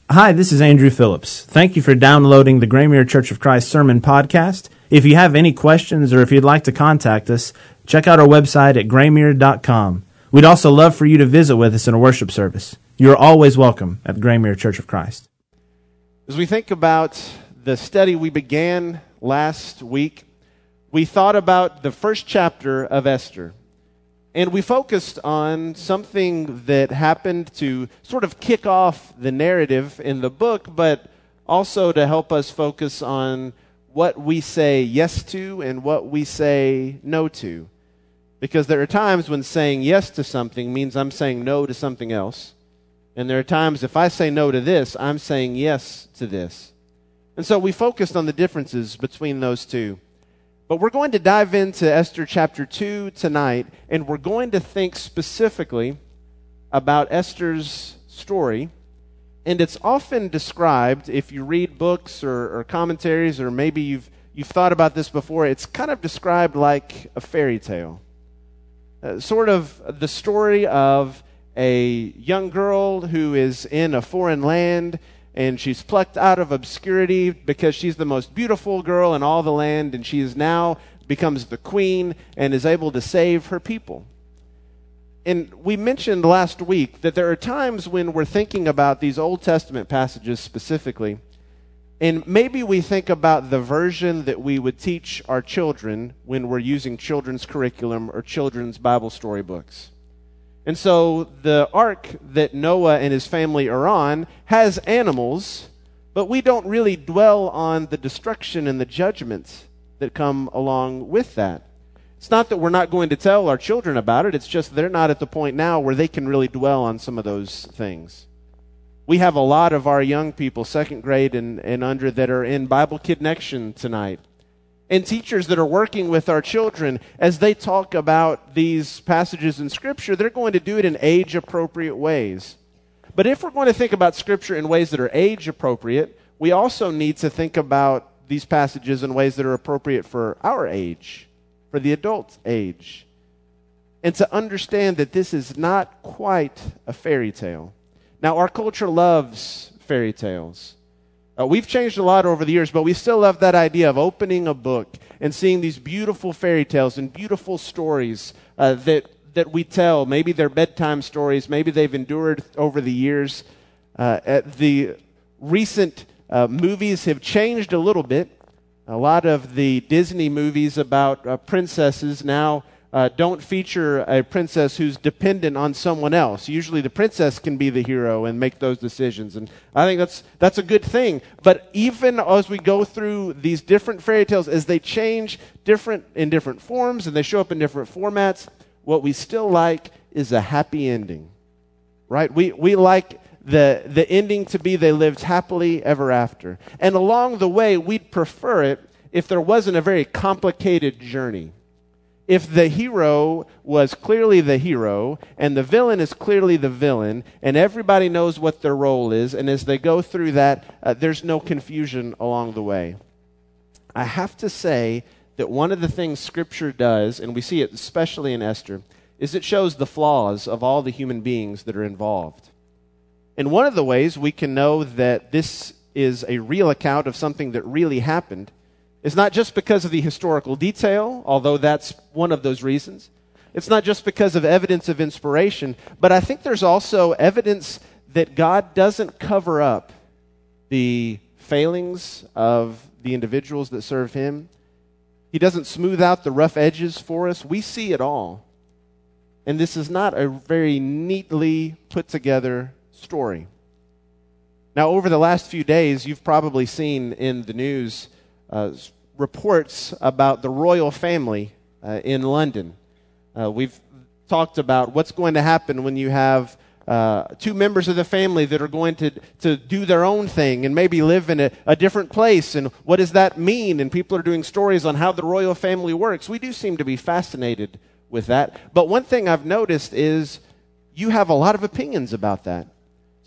Hi, this is Andrew Phillips. Thank you for downloading the Graymere Church of Christ Sermon Podcast. If you have any questions or if you'd like to contact us, check out our website at graymere.com. We'd also love for you to visit with us in a worship service. You are always welcome at the Graymere Church of Christ. As we think about the study we began last week, we thought about the first chapter of Esther. And we focused on something that happened to sort of kick off the narrative in the book, but also to help us focus on what we say yes to and what we say no to. Because there are times when saying yes to something means I'm saying no to something else. And there are times if I say no to this, I'm saying yes to this. And so we focused on the differences between those two. But we're going to dive into Esther chapter 2 tonight, and we're going to think specifically about Esther's story. And it's often described, if you read books or commentaries, or maybe you've thought about this before, it's kind of described like a fairy tale. Sort of the story of a young girl who is in a foreign land, and she's plucked out of obscurity because she's the most beautiful girl in all the land, and she is now becomes the queen and is able to save her people. And we mentioned last week that there are times when we're thinking about these Old Testament passages specifically, and maybe we think about the version that we would teach our children when we're using children's curriculum or children's Bible story books. And so the ark that Noah and his family are on has animals, but we don't really dwell on the destruction and the judgments that come along with that. It's not that we're not going to tell our children about it, it's just they're not at the point now where they can really dwell on some of those things. We have a lot of our young people, second grade and under, that are in Bible Connection tonight. And teachers that are working with our children, as they talk about these passages in Scripture, they're going to do it in age-appropriate ways. But if we're going to think about Scripture in ways that are age-appropriate, we also need to think about these passages in ways that are appropriate for our age, for the adult age. And to understand that this is not quite a fairy tale. Now, our culture loves fairy tales. We've changed a lot over the years, but we still love that idea of opening a book and seeing these beautiful fairy tales and beautiful stories that we tell. Maybe they're bedtime stories. Maybe they've endured over the years. The recent movies have changed a little bit. A lot of the Disney movies about princesses now don't feature a princess who's dependent on someone else. Usually the princess can be the hero and make those decisions. And I think that's a good thing. But even as we go through these different fairy tales, as they change in different forms and they show up in different formats, what we still like is a happy ending. Right? We like the ending to be they lived happily ever after. And along the way, we'd prefer it if there wasn't a very complicated journey. If the hero was clearly the hero, and the villain is clearly the villain, and everybody knows what their role is, and as they go through that, there's no confusion along the way. I have to say that one of the things Scripture does, and we see it especially in Esther, is it shows the flaws of all the human beings that are involved. And one of the ways we can know that this is a real account of something that really happened it's not just because of the historical detail, although that's one of those reasons. It's not just because of evidence of inspiration, but I think there's also evidence that God doesn't cover up the failings of the individuals that serve Him. He doesn't smooth out the rough edges for us. We see it all. And this is not a very neatly put together story. Now, over the last few days, you've probably seen in the news reports about the royal family in London. We've talked about what's going to happen when you have two members of the family that are going to do their own thing and maybe live in a different place, and what does that mean? And people are doing stories on how the royal family works. We do seem to be fascinated with that. But one thing I've noticed is you have a lot of opinions about that.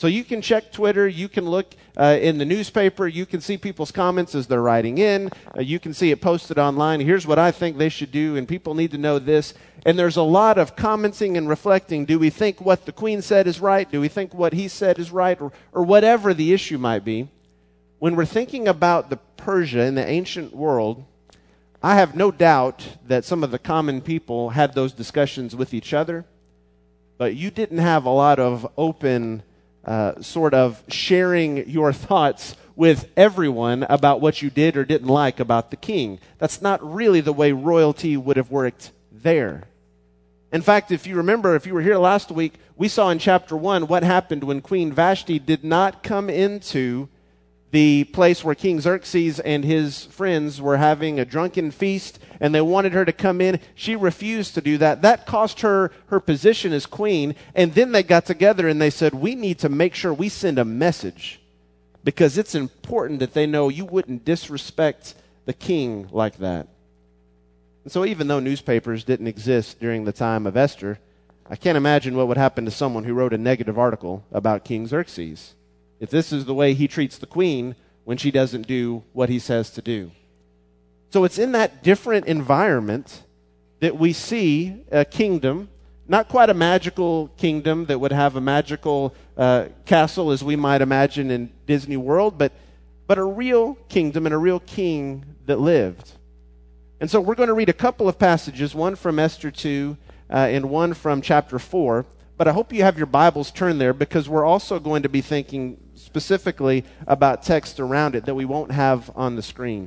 So you can check Twitter, you can look in the newspaper, you can see people's comments as they're writing in, you can see it posted online. Here's what I think they should do, and people need to know this. And there's a lot of commenting and reflecting. Do we think what the Queen said is right? Do we think what he said is right? Or whatever the issue might be. When we're thinking about the Persia in the ancient world, I have no doubt that some of the common people had those discussions with each other, but you didn't have a lot of open sort of sharing your thoughts with everyone about what you did or didn't like about the king. That's not really the way royalty would have worked there. In fact, if you remember, if you were here last week, we saw in chapter 1 what happened when Queen Vashti did not come into the place where King Xerxes and his friends were having a drunken feast, and they wanted her to come in. She refused to do that. That cost her her position as queen, and then they got together and they said, we need to make sure we send a message, because it's important that they know you wouldn't disrespect the king like that. And so even though newspapers didn't exist during the time of Esther, I can't imagine what would happen to someone who wrote a negative article about King Xerxes, if this is the way he treats the queen when she doesn't do what he says to do. So it's in that different environment that we see a kingdom, not quite a magical kingdom that would have a magical castle as we might imagine in Disney World, but a real kingdom and a real king that lived. And so we're going to read a couple of passages, one from Esther 2 and one from chapter 4. But I hope you have your Bibles turned there, because we're also going to be thinking specifically about text around it that we won't have on the screen.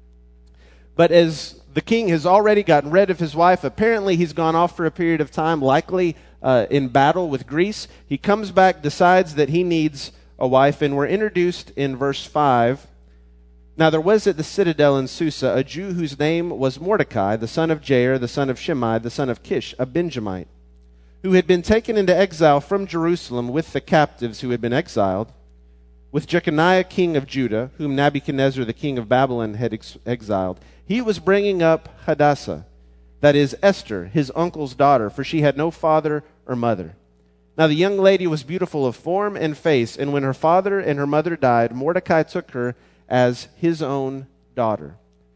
But as the king has already gotten rid of his wife, apparently he's gone off for a period of time, likely in battle with Greece. He comes back, decides that he needs a wife, and we're introduced in verse 5. Now there was at the citadel in Susa a Jew whose name was Mordecai, the son of Jair, the son of Shimei, the son of Kish, a Benjamite, who had been taken into exile from Jerusalem with the captives who had been exiled, with Jeconiah king of Judah, whom Nebuchadnezzar the king of Babylon had exiled. He was bringing up Hadassah, that is Esther, his uncle's daughter, for she had no father or mother. Now the young lady was beautiful of form and face, and when her father and her mother died, Mordecai took her as his own daughter.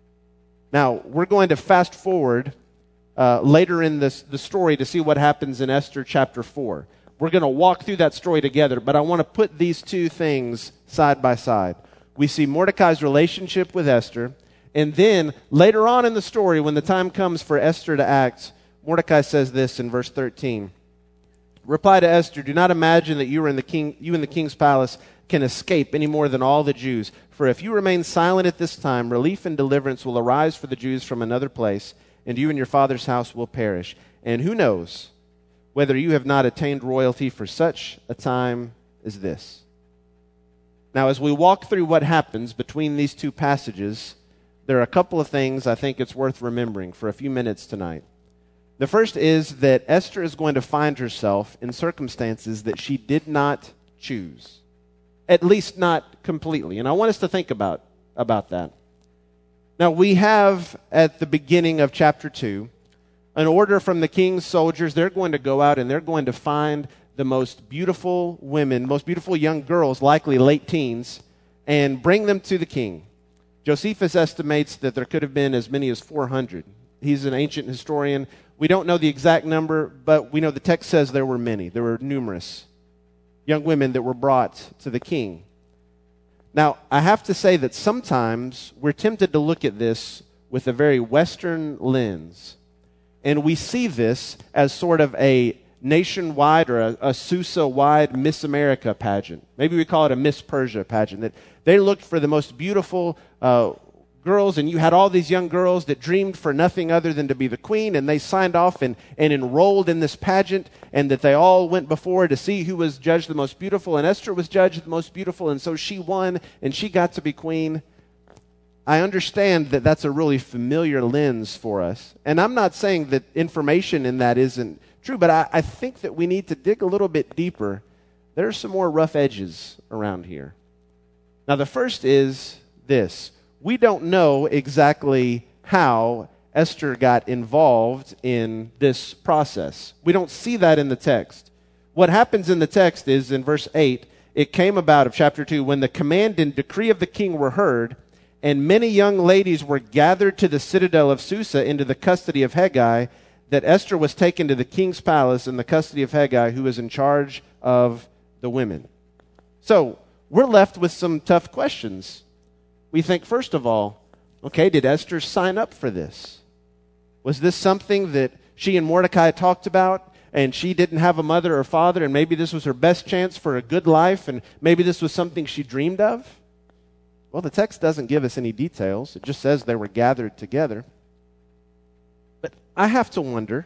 Now, we're going to fast forward later in the story to see what happens in Esther chapter 4. We're going to walk through that story together, but I want to put these two things side by side. We see Mordecai's relationship with Esther, and then later on in the story, when the time comes for Esther to act, Mordecai says this in verse 13. Reply to Esther, do not imagine that you in the king's palace can escape any more than all the Jews. For if you remain silent at this time, relief and deliverance will arise for the Jews from another place, and you and your father's house will perish. And who knows whether you have not attained royalty for such a time as this. Now, as we walk through what happens between these two passages, there are a couple of things I think it's worth remembering for a few minutes tonight. The first is that Esther is going to find herself in circumstances that she did not choose, at least not completely. And I want us to think about that. Now, we have at the beginning of chapter 2 an order from the king's soldiers. They're going to go out and they're going to find the most beautiful women, most beautiful young girls, likely late teens, and bring them to the king. Josephus estimates that there could have been as many as 400. He's an ancient historian. We don't know the exact number, but we know the text says there were many. There were numerous young women that were brought to the king. Now, I have to say that sometimes we're tempted to look at this with a very Western lens. And we see this as sort of a nationwide or a Susa-wide Miss America pageant. Maybe we call it a Miss Persia pageant. That they looked for the most beautiful girls, and you had all these young girls that dreamed for nothing other than to be the queen, and they signed off and enrolled in this pageant, and that they all went before to see who was judged the most beautiful, and Esther was judged the most beautiful, and so she won, and she got to be queen. I understand that that's a really familiar lens for us, and I'm not saying that information in that isn't true, but I think that we need to dig a little bit deeper. There are some more rough edges around here. Now, the first is this. We don't know exactly how Esther got involved in this process. We don't see that in the text. What happens in the text is in verse 8, it came about, of chapter 2, when the command and decree of the king were heard, and many young ladies were gathered to the citadel of Susa into the custody of Hegai, that Esther was taken to the king's palace in the custody of Hegai, who was in charge of the women. So, we're left with some tough questions. We think, first of all, okay, did Esther sign up for this? Was this something that she and Mordecai talked about, and she didn't have a mother or father, and maybe this was her best chance for a good life, and maybe this was something she dreamed of? Well, the text doesn't give us any details. It just says they were gathered together. But I have to wonder,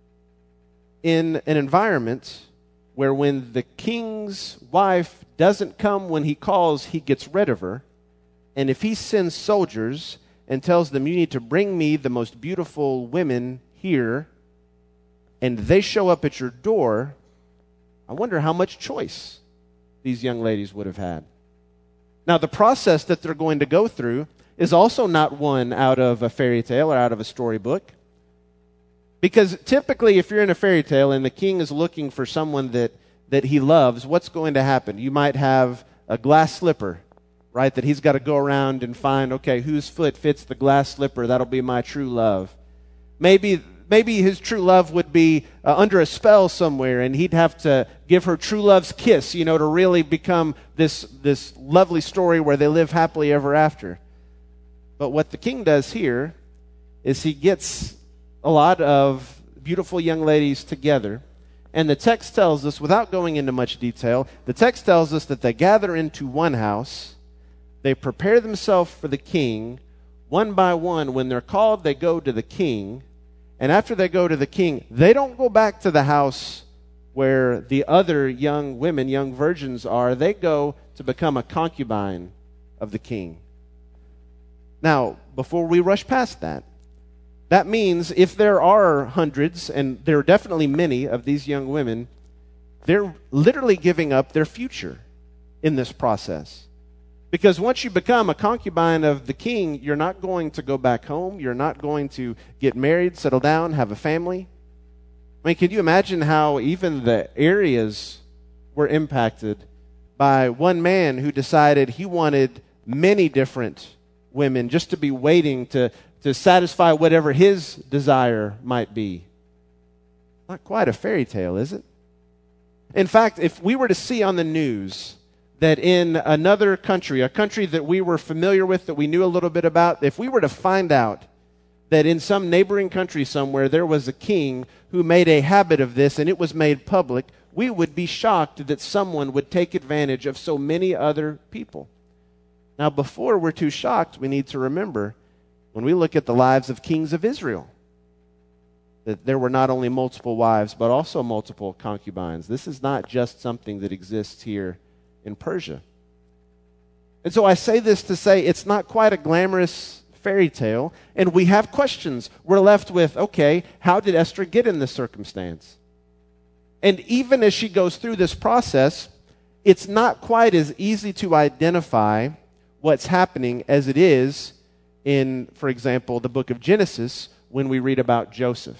in an environment where when the king's wife doesn't come when he calls, he gets rid of her, and if he sends soldiers and tells them, you need to bring me the most beautiful women here, and they show up at your door, I wonder how much choice these young ladies would have had. Now, the process that they're going to go through is also not one out of a fairy tale or out of a storybook. Because typically, if you're in a fairy tale and the king is looking for someone that he loves, what's going to happen? You might have a glass slipper, right, that he's got to go around and find, okay, whose foot fits the glass slipper? That'll be my true love. Maybe his true love would be under a spell somewhere, and he'd have to give her true love's kiss, to really become this lovely story where they live happily ever after. But what the king does here is he gets a lot of beautiful young ladies together, and the text tells us, without going into much detail, the text tells us that they gather into one house, they prepare themselves for the king, one by one. When they're called, they go to the king, and after they go to the king, they don't go back to the house where the other young women, young virgins are. They go to become a concubine of the king. Now, before we rush past that, that means if there are hundreds, and there are definitely many of these young women, they're literally giving up their future in this process. Because once you become a concubine of the king, you're not going to go back home. You're not going to get married, settle down, have a family. I mean, can you imagine how even the areas were impacted by one man who decided he wanted many different women just to be waiting to satisfy whatever his desire might be? Not quite a fairy tale, is it? In fact, if we were to see on the news that in another country, a country that we were familiar with, that we knew a little bit about, if we were to find out that in some neighboring country somewhere there was a king who made a habit of this and it was made public, we would be shocked that someone would take advantage of so many other people. Now, before we're too shocked, we need to remember, when we look at the lives of kings of Israel, that there were not only multiple wives, but also multiple concubines. This is not just something that exists here in Persia. And so I say this to say it's not quite a glamorous fairy tale, and we have questions. We're left with, okay, how did Esther get in this circumstance? And even as she goes through this process, it's not quite as easy to identify what's happening as it is in, for example, the book of Genesis when we read about Joseph.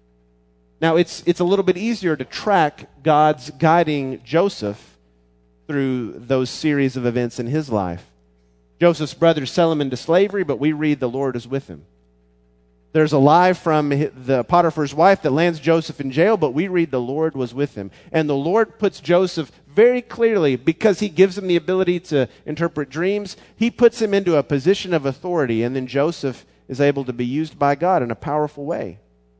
Now, it's a little bit easier to track God's guiding Joseph through those series of events in his life. Joseph's brothers sell him into slavery, but we read the Lord is with him. There's a lie from the Potiphar's wife that lands Joseph in jail, but we read the Lord was with him. And the Lord puts Joseph very clearly, because he gives him the ability to interpret dreams, he puts him into a position of authority, and then Joseph is able to be used by God in a powerful way.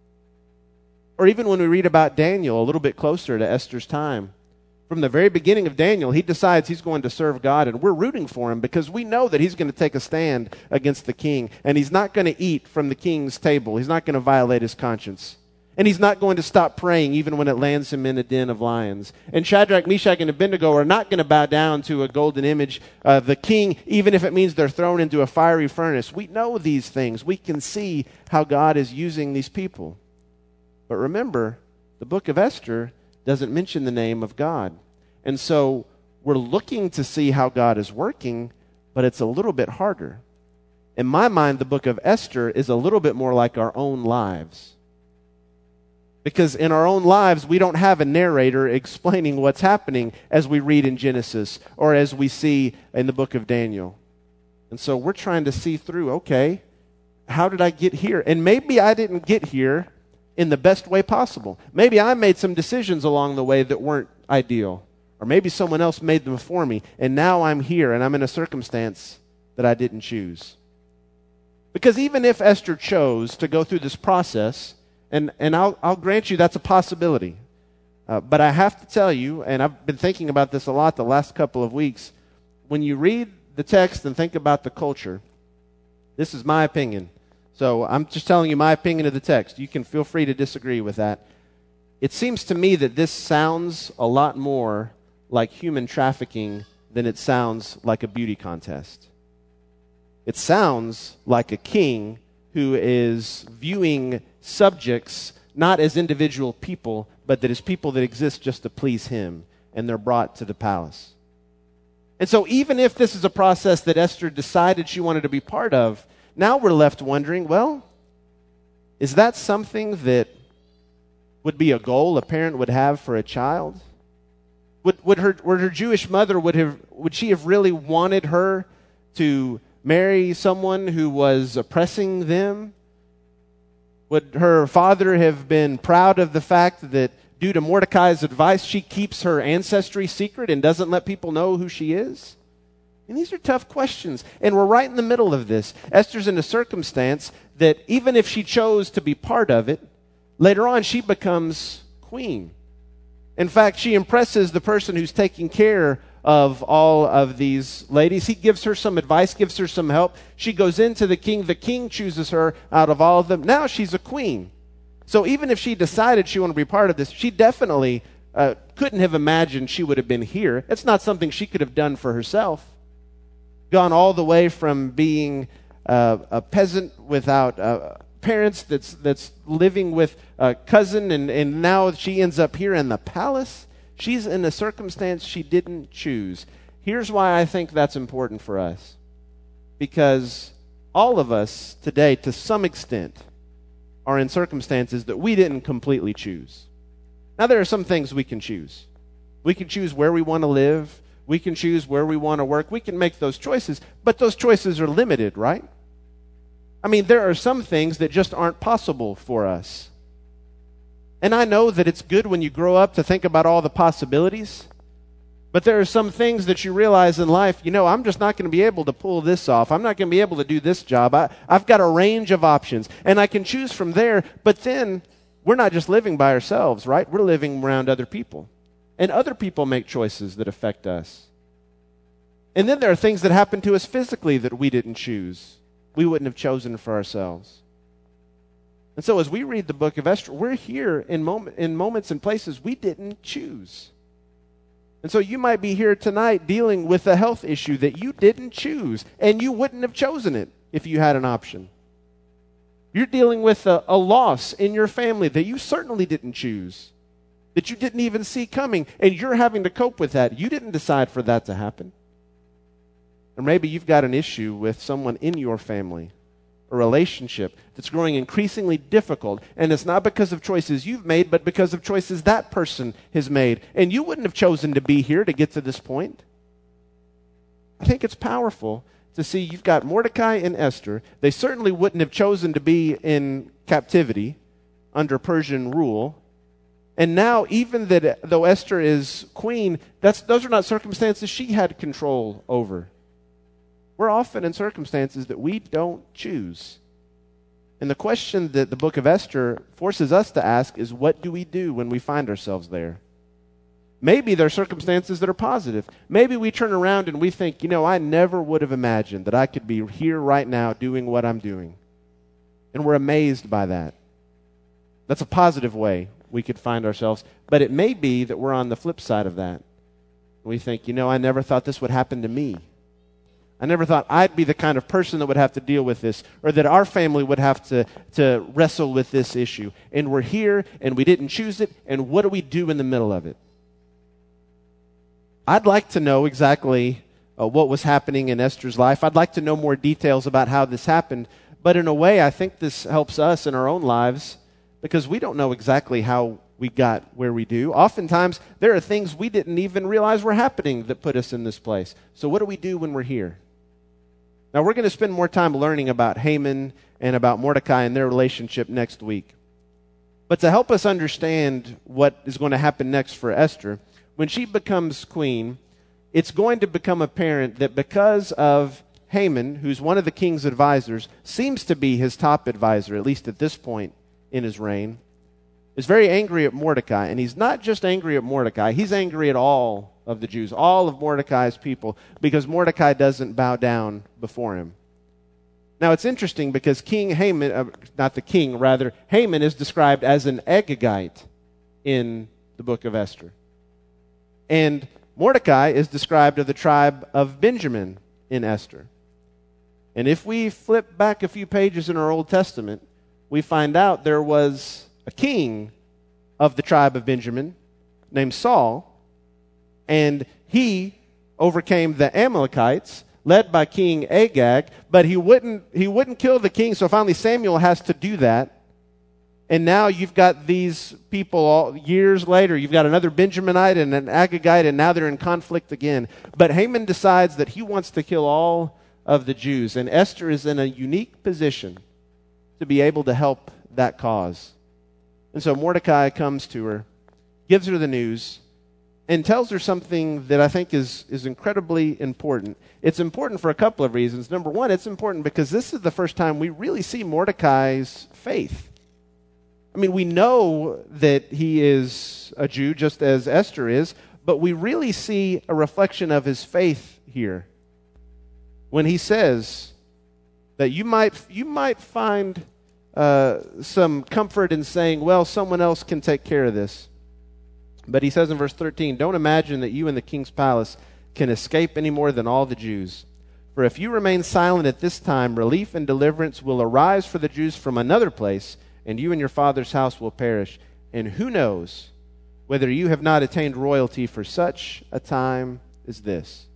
Or even when we read about Daniel, a little bit closer to Esther's time, from the very beginning of Daniel, he decides he's going to serve God, and we're rooting for him because we know that he's going to take a stand against the king, and he's not going to eat from the king's table. He's not going to violate his conscience. And he's not going to stop praying even when it lands him in a den of lions. And Shadrach, Meshach, and Abednego are not going to bow down to a golden image of the king, even if it means they're thrown into a fiery furnace. We know these things. We can see how God is using these people. But remember, the book of Esther doesn't mention the name of God. And so we're looking to see how God is working, but it's a little bit harder. In my mind, the book of Esther is a little bit more like our own lives. Because in our own lives, we don't have a narrator explaining what's happening as we read in Genesis or as we see in the book of Daniel. And so we're trying to see through, okay, how did I get here? And maybe I didn't get here in the best way possible. Maybe I made some decisions along the way that weren't ideal. Or maybe someone else made them for me, and now I'm here and I'm in a circumstance that I didn't choose. Because even if Esther chose to go through this process, and I'll grant you that's a possibility, but I have to tell you, and I've been thinking about this a lot the last couple of weeks, when you read the text and think about the culture, this is my opinion. So I'm just telling you my opinion of the text. You can feel free to disagree with that. It seems to me that this sounds a lot more like human trafficking than it sounds like a beauty contest. It sounds like a king who is viewing subjects not as individual people, but that as people that exist just to please him, and they're brought to the palace. And so even if this is a process that Esther decided she wanted to be part of, now we're left wondering, well, is that something that would be a goal a parent would have for a child? Would her Jewish mother, would she have really wanted her to marry someone who was oppressing them? Would her father have been proud of the fact that due to Mordecai's advice, she keeps her ancestry secret and doesn't let people know who she is? And these are tough questions. And we're right in the middle of this. Esther's in a circumstance that even if she chose to be part of it, later on she becomes queen. In fact, she impresses the person who's taking care of all of these ladies. He gives her some advice, gives her some help. She goes into the king. The king chooses her out of all of them. Now she's a queen. So even if she decided she wanted to be part of this, she definitely couldn't have imagined she would have been here. It's not something she could have done for herself. Gone all the way from being a peasant without parents that's living with a cousin, and now she ends up here in the palace. She's in a circumstance she didn't choose. Here's why I think that's important for us. Because all of us today, to some extent, are in circumstances that we didn't completely choose. Now, there are some things we can choose. We can choose where we want to live. We can choose where we want to work. We can make those choices, but those choices are limited, right? I mean, there are some things that just aren't possible for us. And I know that it's good when you grow up to think about all the possibilities, but there are some things that you realize in life, I'm just not going to be able to pull this off. I'm not going to be able to do this job. I've got a range of options, and I can choose from there, but then we're not just living by ourselves, right? We're living around other people, and other people make choices that affect us. And then there are things that happen to us physically that we didn't choose. We wouldn't have chosen for ourselves. And so as we read the book of Esther, we're here in moments and places we didn't choose. And so you might be here tonight dealing with a health issue that you didn't choose, and you wouldn't have chosen it if you had an option. You're dealing with a loss in your family that you certainly didn't choose, that you didn't even see coming, and you're having to cope with that. You didn't decide for that to happen. Or maybe you've got an issue with someone in your family, a relationship that's growing increasingly difficult, and it's not because of choices you've made, but because of choices that person has made. And you wouldn't have chosen to be here to get to this point. I think it's powerful to see you've got Mordecai and Esther. They certainly wouldn't have chosen to be in captivity under Persian rule. And now, even though Esther is queen, those are not circumstances she had control over. We're often in circumstances that we don't choose. And the question that the book of Esther forces us to ask is, what do we do when we find ourselves there? Maybe there are circumstances that are positive. Maybe we turn around and we think, I never would have imagined that I could be here right now doing what I'm doing. And we're amazed by that. That's a positive way we could find ourselves. But it may be that we're on the flip side of that. We think, I never thought this would happen to me. I never thought I'd be the kind of person that would have to deal with this, or that our family would have to wrestle with this issue. And we're here, and we didn't choose it, and what do we do in the middle of it? I'd like to know exactly what was happening in Esther's life. I'd like to know more details about how this happened. But in a way, I think this helps us in our own lives because we don't know exactly how we got where we do. Oftentimes, there are things we didn't even realize were happening that put us in this place. So what do we do when we're here? Now, we're going to spend more time learning about Haman and about Mordecai and their relationship next week. But to help us understand what is going to happen next for Esther, when she becomes queen, it's going to become apparent that because of Haman, who's one of the king's advisors, seems to be his top advisor, at least at this point in his reign, is very angry at Mordecai. And he's not just angry at Mordecai, he's angry at all of the Jews, all of Mordecai's people, because Mordecai doesn't bow down before him. Now, it's interesting because King Haman, Haman is described as an Agagite in the book of Esther. And Mordecai is described of the tribe of Benjamin in Esther. And if we flip back a few pages in our Old Testament, we find out there was a king of the tribe of Benjamin named Saul, and he overcame the Amalekites, led by King Agag, but he wouldn't kill the king, so finally Samuel has to do that. And now you've got these people all years later, you've got another Benjaminite and an Agagite, and now they're in conflict again. But Haman decides that he wants to kill all of the Jews, and Esther is in a unique position to be able to help that cause. And so Mordecai comes to her, gives her the news, and tells her something that I think is incredibly important. It's important for a couple of reasons. Number one, it's important because this is the first time we really see Mordecai's faith. I mean, we know that he is a Jew, just as Esther is, but we really see a reflection of his faith here when he says that you might find some comfort in saying, well, someone else can take care of this. But he says in verse 13, don't imagine that you in the king's palace can escape any more than all the Jews. For if you remain silent at this time, relief and deliverance will arise for the Jews from another place, and you and your father's house will perish. And who knows whether you have not attained royalty for such a time as this.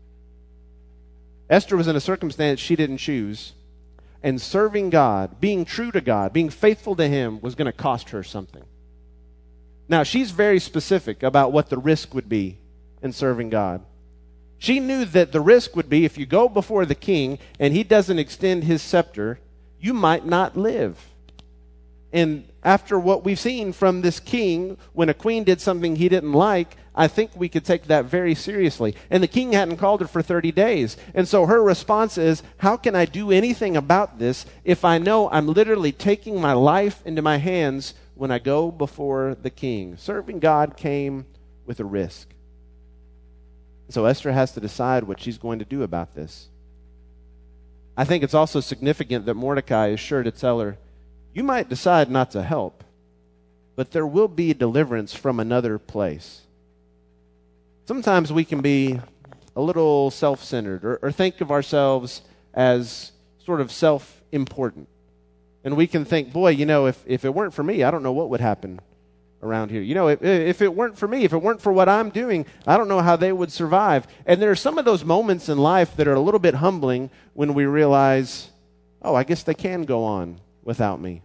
Esther was in a circumstance she didn't choose, and serving God, being true to God, being faithful to Him was going to cost her something. Now, she's very specific about what the risk would be in serving God. She knew that the risk would be if you go before the king and he doesn't extend his scepter, you might not live. And after what we've seen from this king, when a queen did something he didn't like, I think we could take that very seriously. And the king hadn't called her for 30 days. And so her response is, how can I do anything about this if I know I'm literally taking my life into my hands when I go before the king? Serving God came with a risk. So Esther has to decide what she's going to do about this. I think it's also significant that Mordecai is sure to tell her, you might decide not to help, but there will be deliverance from another place. Sometimes we can be a little self-centered or think of ourselves as sort of self-important. And we can think, boy, if it weren't for me, I don't know what would happen around here. If it weren't for me, if it weren't for what I'm doing, I don't know how they would survive. And there are some of those moments in life that are a little bit humbling when we realize, oh, I guess they can go on without me.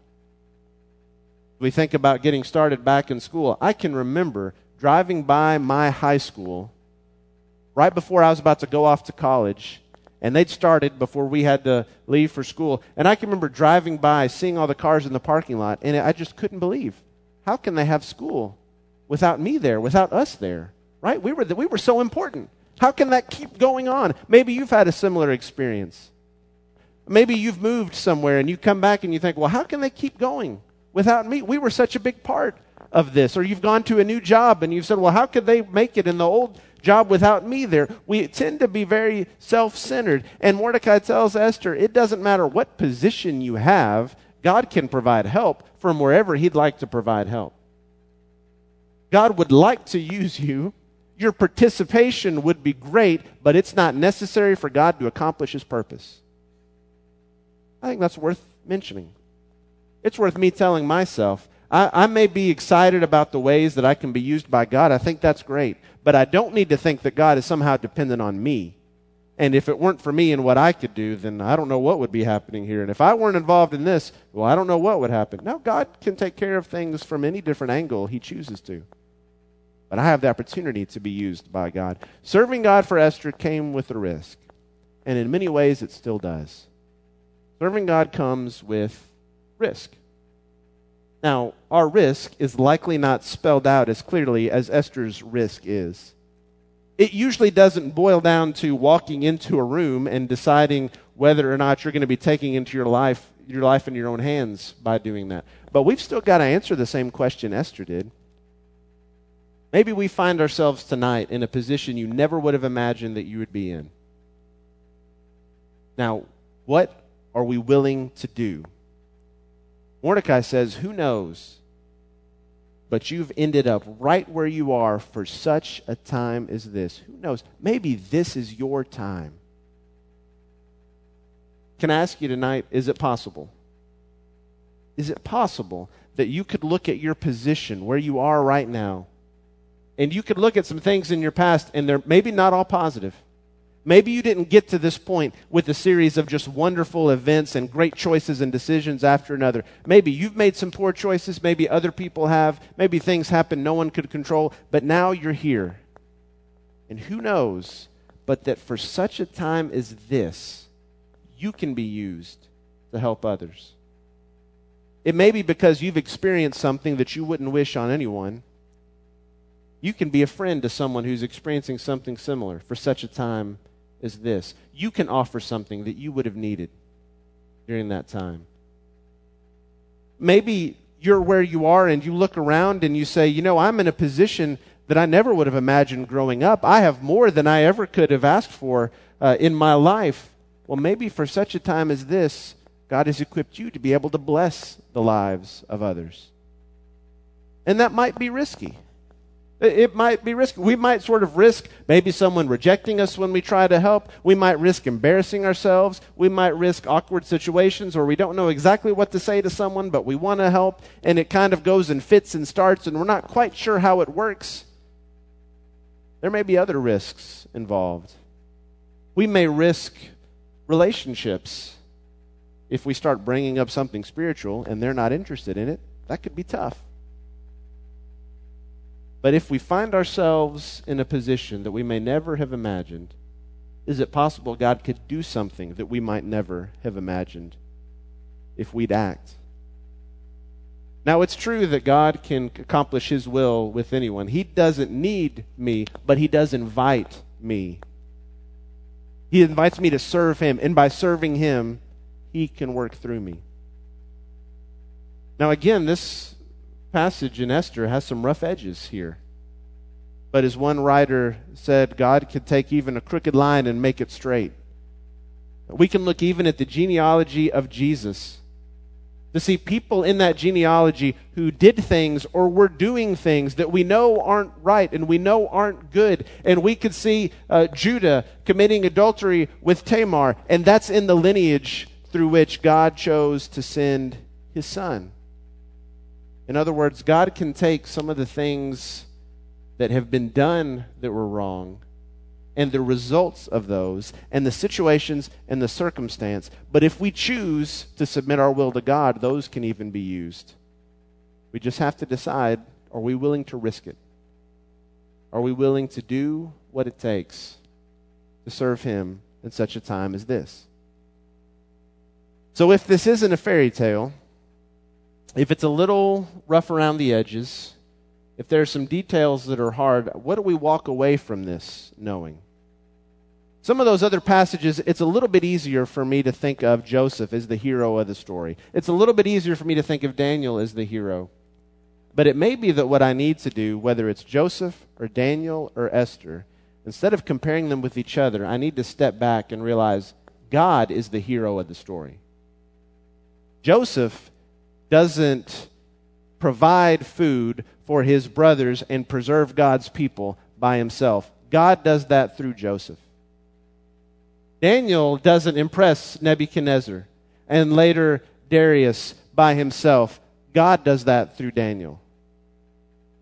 We think about getting started back in school. I can remember driving by my high school right before I was about to go off to college, and they'd started before we had to leave for school. And I can remember driving by, seeing all the cars in the parking lot, and I just couldn't believe, how can they have school without me there, without us there, right? We were so important. How can that keep going on? Maybe you've had a similar experience. Maybe you've moved somewhere and you come back and you think, well, how can they keep going without me? We were such a big part of this. Or you've gone to a new job and you've said, well, how could they make it in the old job without me there? We tend to be very self-centered. And Mordecai tells Esther, it doesn't matter what position you have, God can provide help from wherever He'd like to provide help. God would like to use you. Your participation would be great, but it's not necessary for God to accomplish His purpose. I think that's worth mentioning. It's worth me telling myself, I may be excited about the ways that I can be used by God. I think that's great. But I don't need to think that God is somehow dependent on me And if it weren't for me and what I could do, then I don't know what would be happening here. And if I weren't involved in this, well, I don't know what would happen. No, God can take care of things from any different angle he chooses to. But I have the opportunity to be used by God. Serving God for Esther came with a risk. And in many ways, it still does. Serving God comes with risk. Now, our risk is likely not spelled out as clearly as Esther's risk is. It usually doesn't boil down to walking into a room and deciding whether or not you're going to be taking into your life in your own hands by doing that. But we've still got to answer the same question Esther did. Maybe we find ourselves tonight in a position you never would have imagined that you would be in. Now, what are we willing to do? Mordecai says, who knows? But you've ended up right where you are for such a time as this. Who knows? Maybe this is your time. Can I ask you tonight, is it possible? Is it possible that you could look at your position where you are right now, and you could look at some things in your past, and they're maybe not all positive? Maybe you didn't get to this point with a series of just wonderful events and great choices and decisions after another. Maybe you've made some poor choices. Maybe other people have. Maybe things happen no one could control. But now you're here. And who knows but that for such a time as this, you can be used to help others. It may be because you've experienced something that you wouldn't wish on anyone. You can be a friend to someone who's experiencing something similar for such a time as this. You can offer something that you would have needed during that time. Maybe you're where you are and you look around and you say, I'm in a position that I never would have imagined growing up. I have more than I ever could have asked for in my life. Well, maybe for such a time as this, God has equipped you to be able to bless the lives of others. And that might be risky. It might be risky. We might sort of risk maybe someone rejecting us when we try to help. We might risk embarrassing ourselves. We might risk awkward situations where we don't know exactly what to say to someone, but we want to help, and it kind of goes and fits and starts, and we're not quite sure how it works. There may be other risks involved. We may risk relationships if we start bringing up something spiritual and they're not interested in it. That could be tough. But if we find ourselves in a position that we may never have imagined, is it possible God could do something that we might never have imagined if we'd act? Now, it's true that God can accomplish His will with anyone. He doesn't need me, but He does invite me. He invites me to serve Him, and by serving Him, He can work through me. Now, again, this passage in Esther has some rough edges here. But as one writer said, God could take even a crooked line and make it straight. We can look even at the genealogy of Jesus to see people in that genealogy who did things or were doing things that we know aren't right and we know aren't good. And we could see Judah committing adultery with Tamar, and that's in the lineage through which God chose to send His Son. In other words, God can take some of the things that have been done that were wrong and the results of those and the situations and the circumstance. But if we choose to submit our will to God, those can even be used. We just have to decide, are we willing to risk it? Are we willing to do what it takes to serve Him in such a time as this? So if this isn't a fairy tale, if it's a little rough around the edges, if there are some details that are hard, what do we walk away from this knowing? Some of those other passages, it's a little bit easier for me to think of Joseph as the hero of the story. It's a little bit easier for me to think of Daniel as the hero. But it may be that what I need to do, whether it's Joseph or Daniel or Esther, instead of comparing them with each other, I need to step back and realize God is the hero of the story. Joseph doesn't provide food for his brothers and preserve God's people by himself. God does that through Joseph. Daniel doesn't impress Nebuchadnezzar and later Darius by himself. God does that through Daniel.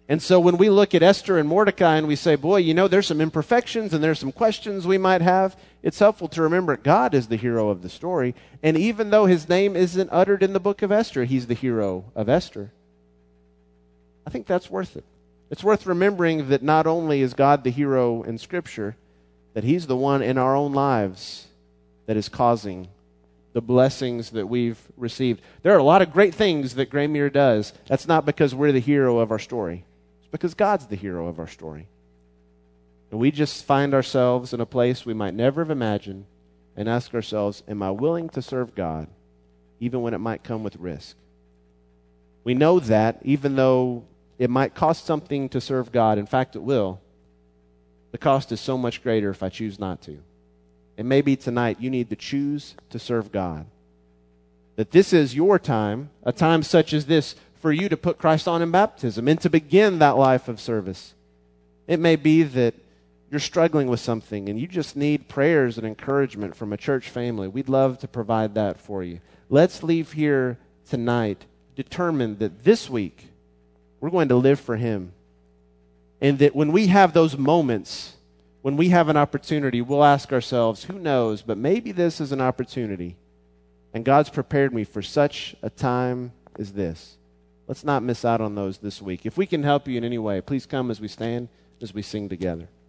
And so when we look at Esther and Mordecai and we say, boy, there's some imperfections and there's some questions we might have, it's helpful to remember God is the hero of the story. And even though his name isn't uttered in the book of Esther, he's the hero of Esther. I think that's worth it. It's worth remembering that not only is God the hero in Scripture, that he's the one in our own lives that is causing the blessings that we've received. There are a lot of great things that Graymere does. That's not because we're the hero of our story. It's because God's the hero of our story. And we just find ourselves in a place we might never have imagined and ask ourselves, am I willing to serve God even when it might come with risk? We know that even though it might cost something to serve God, in fact it will, the cost is so much greater if I choose not to. And maybe tonight you need to choose to serve God. That this is your time, a time such as this, for you to put Christ on in baptism and to begin that life of service. It may be that you're struggling with something and you just need prayers and encouragement from a church family. We'd love to provide that for you. Let's leave here tonight determined that this week we're going to live for him. And that when we have those moments, when we have an opportunity, we'll ask ourselves, who knows, but maybe this is an opportunity. And God's prepared me for such a time as this. Let's not miss out on those this week. If we can help you in any way, please come as we stand, as we sing together.